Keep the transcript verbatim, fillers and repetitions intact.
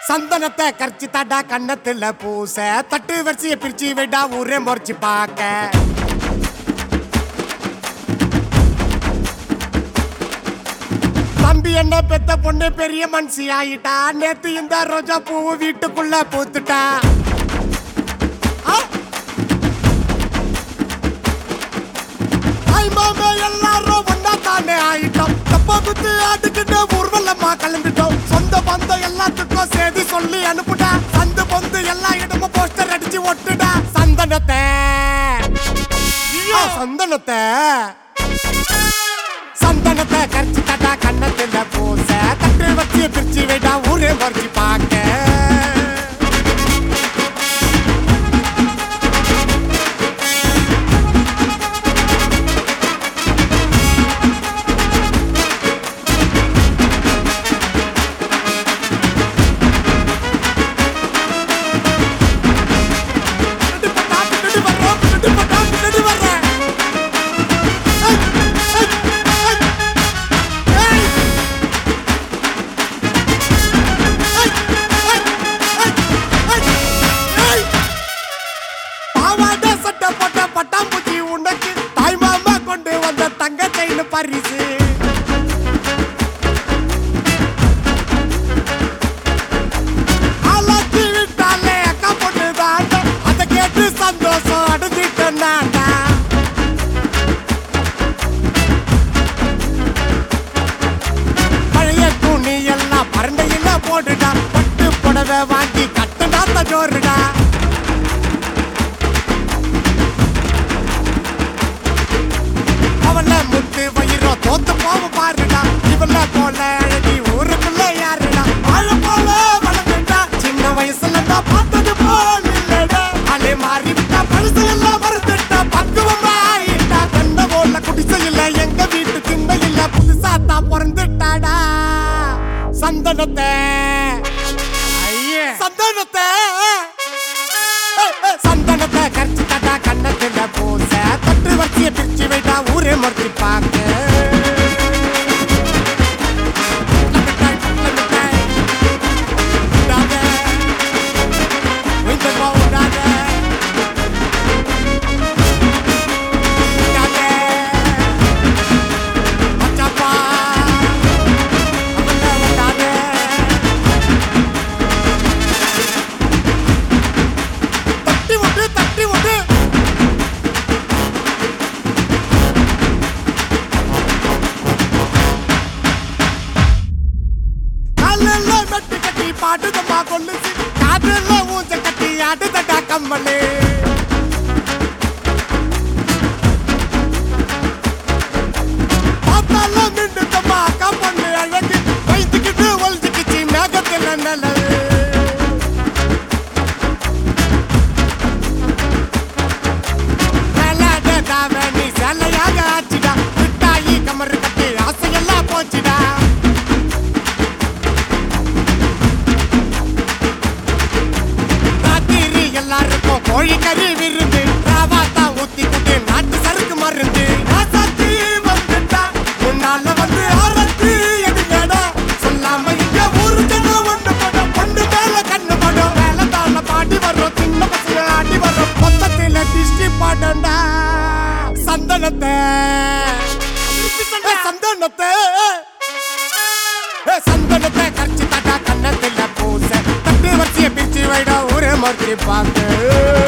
சந்தனத்தை கரைச்சி தாடா கண்ணத்துல பூச தட்டு வரிசைய பிரிச்சு விடா ஊரே முறைச்சு பாக்க தம்பி என்ன பெத்த பொண்ணு பெரிய மனுஷி ஆயிட்டா நேத்து இந்த ரோஜா பூ வீட்டுக்குள்ள பூத்துட்டா எல்லாரும் ஒன்னா தானே ஆயிட்டோம் தப்பா குத்து ஆட்டுக்கிட்டு ஊர்வலமா கிளம்பிட்டோம் சொந்த பந்தம் எல்லாத்துக்கும் செய்தி சொல்லி அனுப்புடா சந்து பொந்து எல்லா இடமும் போஸ்டர் அடிச்சு ஒட்டுடா சந்தனத்தை சந்தனத்தை சந்தனத்தை கரைச்சி தட்டா கண்ணத்துல பூச தட்டு வச்சு பிரிச்சு விடா ஊரே மறைச்சு பாக்க பட்டாம்பூச்சி உனக்கு தாய் மாமா கொண்டு வந்த தங்க செயின் பரிசு ஆளாக்கி விட்டாலே அக்கா பொண்ணு தாண்டா அதை கேட்டு சந்தோஷம் அடைஞ்சிட்டு நாண்டா பழைய துணி எல்லாம் பரண்டையில போட்டுடா பட்டு புடவை வாங்கி கட்டுடா தஜோருடா முத்து வயிறோ தோத்து போவ பாருடா இவள போல அழகி ஊருக்குள்ள யாருடா வாழ போல வளர்ந்துட்டா சின்ன வயசுல தான் பார்த்தது போல் இல்லடா அலே மாறி விட்டா பழுசு எல்லாம் மறந்துட்டா பக்குவமா ஆயிட்டா கண்ட போல குடிசை இல்ல எங்க வீட்டு திண்ணை இல்ல புதுசா தான் பிறந்துட்டாடா சந்தனத்தை சந்தனத்தை சந்தனத்தை கரைச்சி தட்டா கண்ணத்துல பூச தட்டு வரிசைய பிரிச்சு வைட்டா ஊரே மறைச்சு பாக்க பாட்டுதம்மா கொல்லுச்சு காதுல ஊஞ்ச கட்டி ஆட்டுதடா கம்மலே பார்த்தால நின்றுதம்மா அக்கா பொண்ணு அழகு வைத்துக்கிட்டு ஒழிச்சுக்கிச்சு மேகத்துல நல்லது நீ சேலையாக ஆச்சுடா மிட்டாயி கமரு கட்டி ஆசையெல்லாம் போச்சுடா எல்லாருக்கும் கோழி கறி விருந்து ராவாத்தா ஊத்திக்கிட்டு நாட்டு சருக்கு மருந்து ராசாத்தி வந்துட்டா முன்னால வந்து ஆரத்தி எடுங்கடா சொல்லாம இங்க ஊரு ஜனம் ஒண்ணு படம் பொண்ணு மேல கண்ணு படம் வேலை தான பாடி வர்றோம் சின்ன பசங்க ஆடி வர்றோம் மொத்தத்தில டிஸ்டி பாடண்டா சந்தனத்தை சந்தனத்தை சந்தனத்தை கரைச்சி தட்டா கண்ணத்துல பூச தட்டு வரிசைய பிரிச்சு வைடா ஊரே மறைச்சு பாக்க